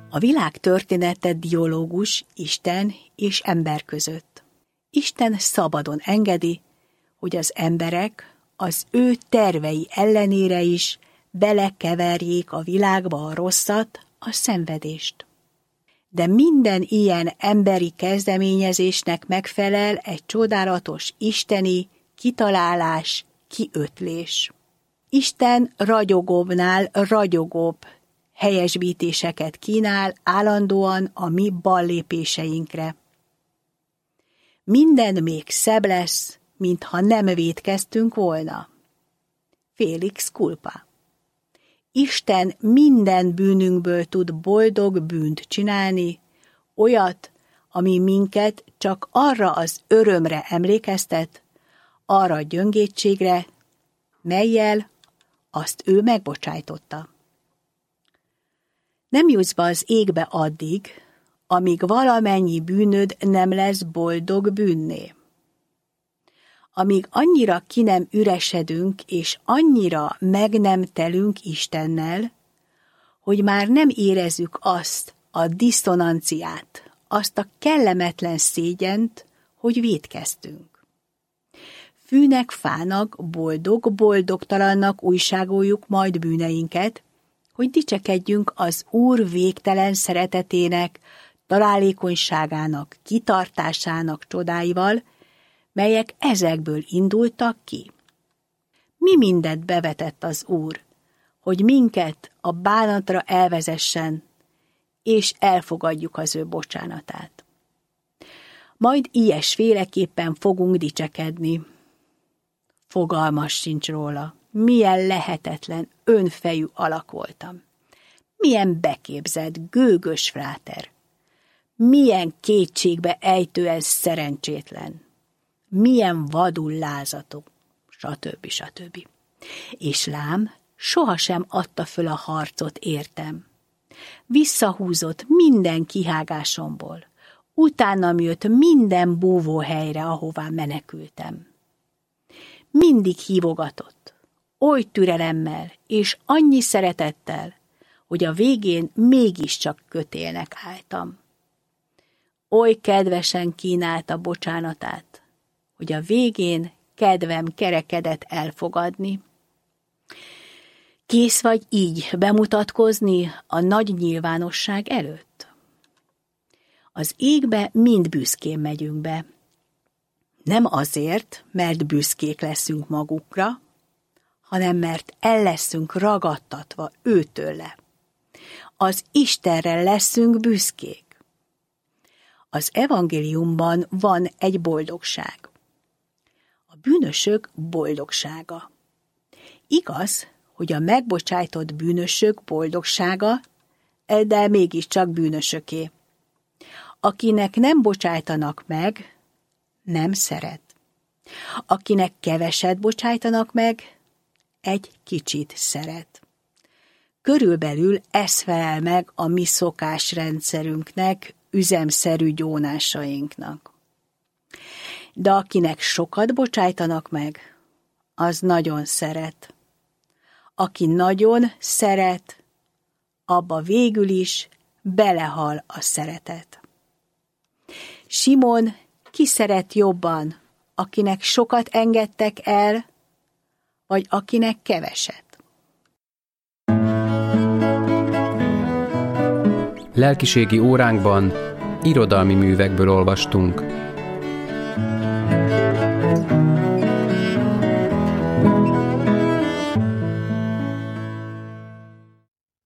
A világ története dialógus Isten és ember között. Isten szabadon engedi, hogy az emberek az ő tervei ellenére is belekeverjék a világba a rosszat, a szenvedést. De minden ilyen emberi kezdeményezésnek megfelel egy csodálatos isteni kitalálás, kiötlés. Isten ragyogóbbnál ragyogóbb helyesbítéseket kínál állandóan a mi ballépéseinkre. Minden még szebb lesz, mintha nem vétkeztünk volna. Felix culpa. Isten minden bűnünkből tud boldog bűnt csinálni, olyat, ami minket csak arra az örömre emlékeztet, arra a gyöngétségre, mellyel azt ő megbocsájtotta. Nem jutsz be az égbe addig, amíg valamennyi bűnöd nem lesz boldog bűnné. Amíg annyira ki nem üresedünk, és annyira meg nem telünk Istennel, hogy már nem érezzük azt a diszonanciát, azt a kellemetlen szégyent, hogy vétkeztünk. Fűnek, fának, boldogtalannak újságoljuk majd bűneinket, hogy dicsekedjünk az Úr végtelen szeretetének, találékonyságának, kitartásának csodáival, melyek ezekből indultak ki. Mi mindent bevetett az Úr, hogy minket a bánatra elvezessen, és elfogadjuk az ő bocsánatát. Majd ilyesféleképpen fogunk dicsekedni. Fogalmas sincs róla, milyen lehetetlen, önfejű alak voltam. Milyen beképzett, gőgös fráter. Milyen kétségbe ejtően szerencsétlen. Milyen vadul lázató, stb. És lám, sohasem adta föl a harcot értem. Visszahúzott minden kihágásomból. Utánam jött minden búvóhelyre, ahová menekültem. Mindig hívogatott, oly türelemmel és annyi szeretettel, hogy a végén mégiscsak kötélnek álltam. Oly kedvesen kínálta bocsánatát, hogy a végén kedvem kerekedett elfogadni. Kész vagy így bemutatkozni a nagy nyilvánosság előtt? Az égbe mind büszkén megyünk be. Nem azért, mert büszkék leszünk magukra, hanem mert el leszünk ragadtatva őtőle. Az Istenre leszünk büszkék. Az evangéliumban van egy boldogság. A bűnösök boldogsága. Igaz, hogy a megbocsájtott bűnösök boldogsága, de mégiscsak bűnösöké. Akinek nem bocsájtanak meg, nem szeret. Akinek keveset bocsájtanak meg, egy kicsit szeret. Körülbelül ez felel meg a mi szokásrendszerünknek, üzemszerű gyónásainknak. De akinek sokat bocsájtanak meg, az nagyon szeret. Aki nagyon szeret, abba végül is belehal a szeretet. Simon ki szeret jobban, akinek sokat engedtek el, vagy akinek keveset? Lelkiségi óránkban irodalmi művekből olvastunk.